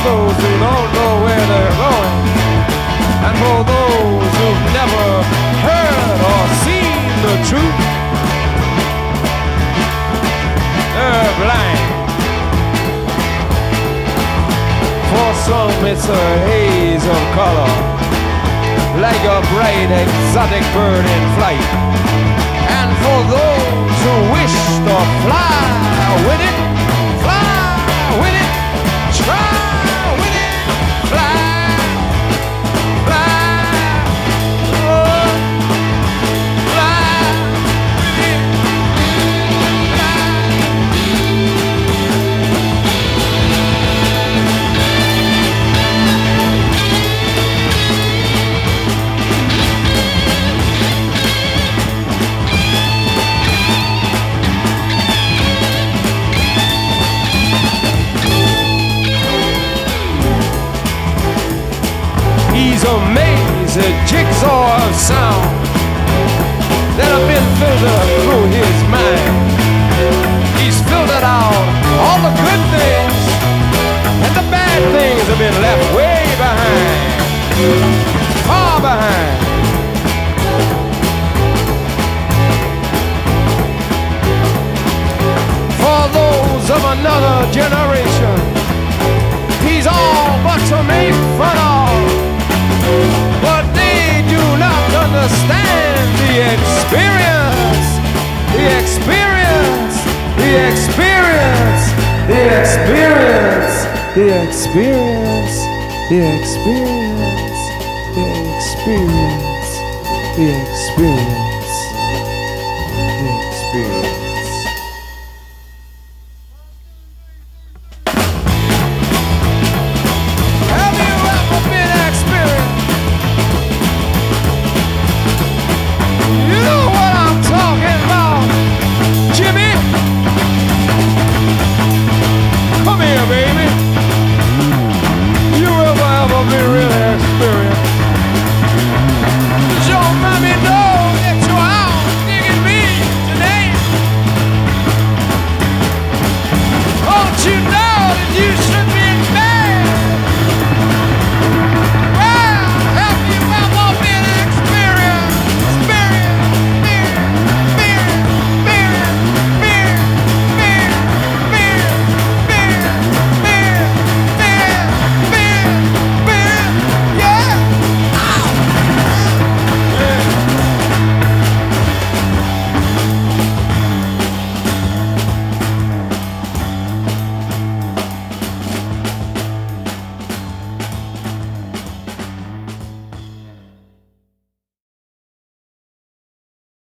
those who don't know where they're going, and for those who've never heard or seen the truth, they're blind. For some it's a haze of color, like a bright exotic bird in flight. And for those who wish to fly with it, fly with it, try with it, fly, fly, oh, fly with it, He's a maze, a jigsaw of sound that have been filtered through his mind. He's filtered out all the good things, and the bad things have been left way behind, far behind. For those of another generation, he's all but to make fun of. But they do not understand the experience, the experience, the experience, the experience, the experience, the experience, the experience, the experience.